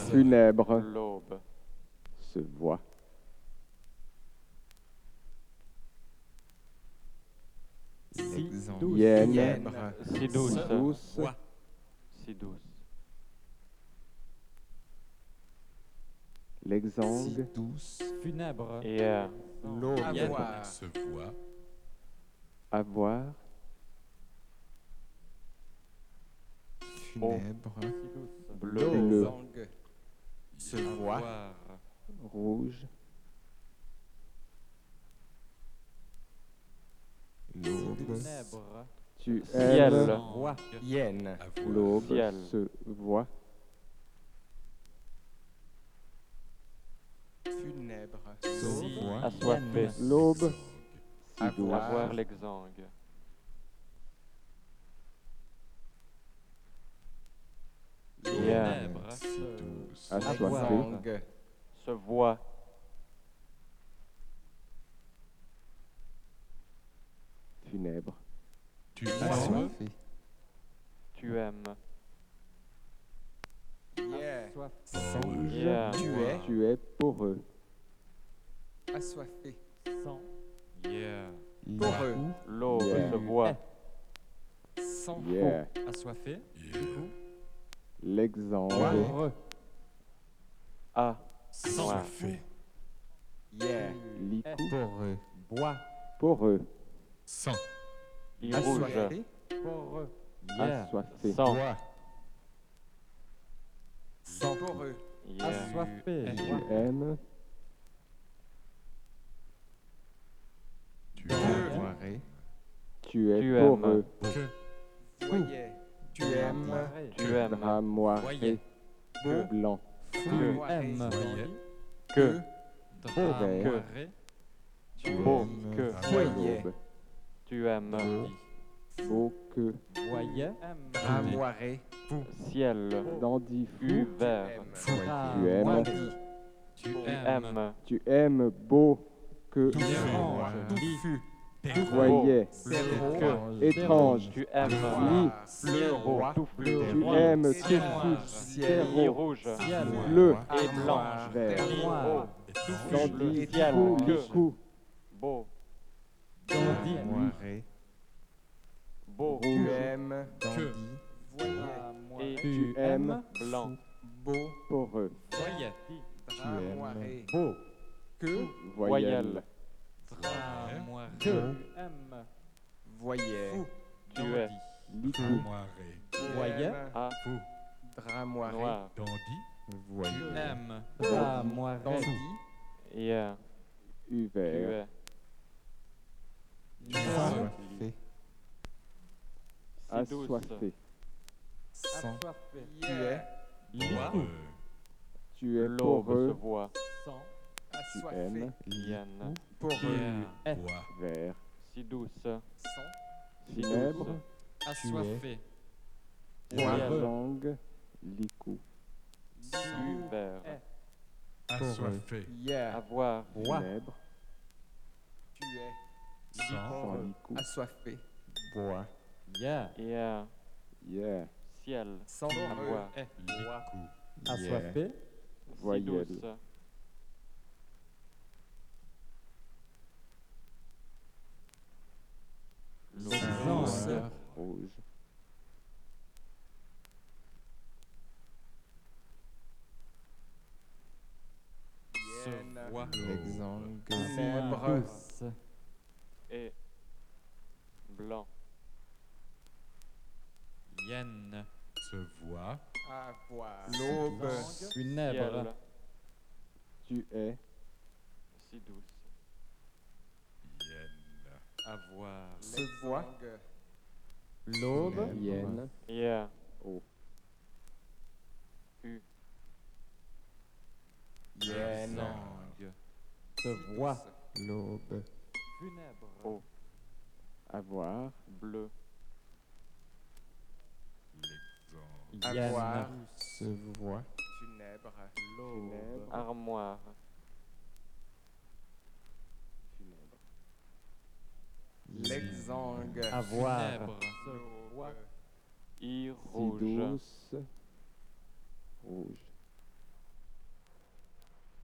Funèbre L'aube. se voit. L'exemple. Hyène Si douce. douce. Voix. Si douce. L'exangue douce. Funèbre. Hier. l'aube. Avoir. Se voit. Avoir Funèbre. Si douce. Bleu. bleu. Langue. Se voit. Avoir. Rouge L'aube. Funèbre. tu Ciel. aimes. Voix. Hyène. L'aube Ciel. se voit. Funèbre. Se voit. Assoiffé. L'aube si douce. Avoir. Avoir l'exangue. Hier. Funèbre. Se Assoiffé. Langue. Se voit. Funèbre Tu assoiffé. Tu aimes. Yeah. Soif. Hier. Tu es. tu es poreux. Assoiffé. Sans. Hier. Poreux. L'aube Yeah. se voit. Sans Yeah. Assoiffé. L'exangue Heureux. A. Sans Noir. fait. Yeah. licou Poreux. Bois. poreux. Sans. I rouge. Assoiffé. Poreux. Hier. Assoiffé. Sans. Bois. Sans poreux. Hier. Assoiffé. tu aimes. Tu Boiré. Tu es Tu aimes. poreux. Voyais. Tu aimes. Boiré. Tu aimes. Dramoiré. Voyez. Beau blanc. Tu Dramoiré. aimes. Que. Dramoiré. Tu Beau. aimes. Que. Voyais. L'aube. Tu aimes. Beau que. Voyait. Dramoiré. Ciel. Dandy fou. U vert. Tu aimes. Dramoirie. Tu Tu aimes. aimes. Tu aimes beau que. Étrange. Touffu. Voyais. Zéro. Étrange. Tu aimes. Lit. Bleu. Roi. Tout bleu. Tu Roi. aimes Ciel. touffu. Ciel. I rouge. Ciel. Bleu. Et blanc. Vert. Noir. Dandy Ciel. fou. Que. Licou. Beau. Dandy. Beau. Tu aimes. Que. Voyais. Et Tu aimes. blanc. Beau. Poreux. Voyait. Dramoiré. Beau. Que. Voyelle. Dramoiré. Que. Tu aimes. Voyais. Tu es. Licou. Voyait. A. Dramoiré. Noir. Tu aimes. Dramoiré. Dandy. Hier. U Tu vert. es. Assoiffé. Si douce. Assoiffé. Assoiffé. Tu es. Licou. Tu es L'aube se poreux. voit. Sans. Tu Assoiffé. aimes. Hyène. Poreux. Vert. Si douce. Sans. Si Funèbre. douce. Assoiffé. Ciel. Langue. Licou. U vert. Yeah. Avoir. Bois. Funèbre. Tu es. Sans licou. Assoiffé. Bois. Yeah. Hier. Yeah. Ciel. Sans Avoir. Assoiffé. Si Voyelle. douce. Exangue. Rouge. Hyène. L'exangue. Funèbre. Douce. Et blanc. Hyène. Avoir. L'aube. Funèbre. Ciel. Tu es. Si douce. Avoir. Se voit. L'aube. Hyène. Hier. Oh. U. Hyène. Se voit. L'aube. Funèbre. O. Avoir. Bleu. Avoir. Hyène. Se voit. Funèbre. Funèbre. Armoire. Funèbre. L'exangue. Avoir. Funèbre. Se voit. I Si rouge. douce. Rouge.